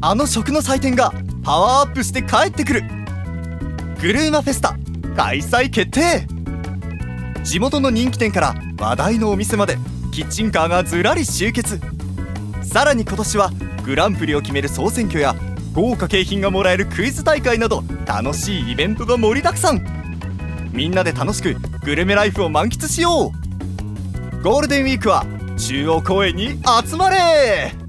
あの食の祭典がパワーアップして帰ってくる。グルーマフェスタ開催決定。地元の人気店から話題のお店までキッチンカーがずらり集結。さらに今年はグランプリを決める総選挙や豪華景品がもらえるクイズ大会など楽しいイベントが盛りだくさん。みんなで楽しくグルメライフを満喫しよう。ゴールデンウィークは中央公園に集まれ。